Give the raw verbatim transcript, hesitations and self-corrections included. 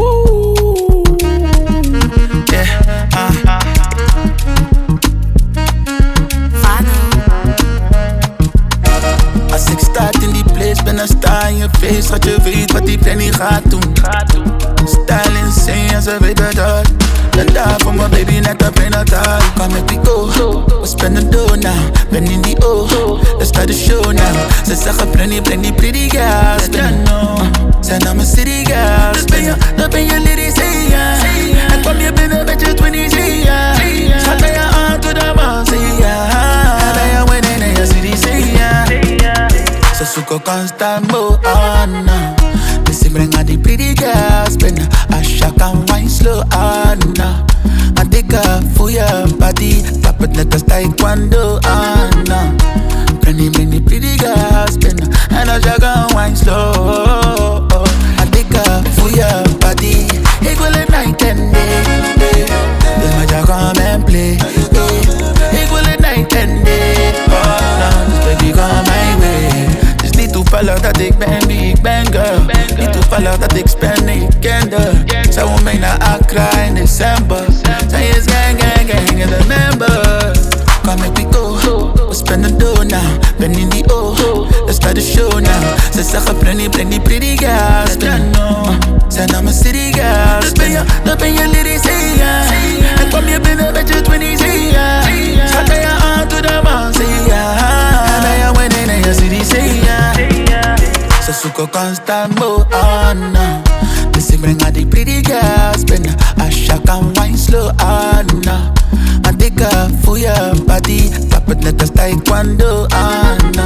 Woo. Yeah, uh. Als ik sta in die place, ben dan sta in je face. Wat je weet wat die planning gaat doen. Style insane, en ze weten dat. Ben daar voor mijn baby, net op in het huis. Come make we go, we spend the dough now. Ben in die O, let's start the show now. Ze zeggen plenty, plenty pretty girls. Ben no, zijn naar mijn city girls. Dus ben je, dan ben je lady, say ja. En kwam je binnen met je twinties, say ja. Schat bij je aan, doe de man, say ja. En ben je winning in je city, say ja. Ze zoeken constant more on now. Dus ik breng aan die pretty girls binnen. Asha kan wine slow on now. En dikke voor je body. Klap het net als taekwondo on now. Breng die, breng die pretty girls binnen. En Asha kan wine slow. En dikke voor je body. Ik wil het night and day. Dus met jou come and play. Ik wil het night and day. Oh no, dus baby come my way. Niet toevallig dat ik ben wie ik ben, girl. Niet toevallig dat ik spend in je kende. Zij wil mee naar Accra in december. Zij is gang, gang, gang in de member. Come make we go, we spend the dough now. Ben in die O, let's start the show now. Ze zeggen plenty, plenty pretty girls. Ben no, zijn naar mijn city girls. Dus ben je, dan ben je lady, say ja. En kom je binnen met je twinties, say ja. Schat bij je aan, doe de man, say ja. En ben je winning in je city, say ja. Ze zoeken constant more on now. Dus ik breng aan die pretty girls binnen. Asha kan wine slow on now. En dikke voor je body. Klap het net als taekwondo on now.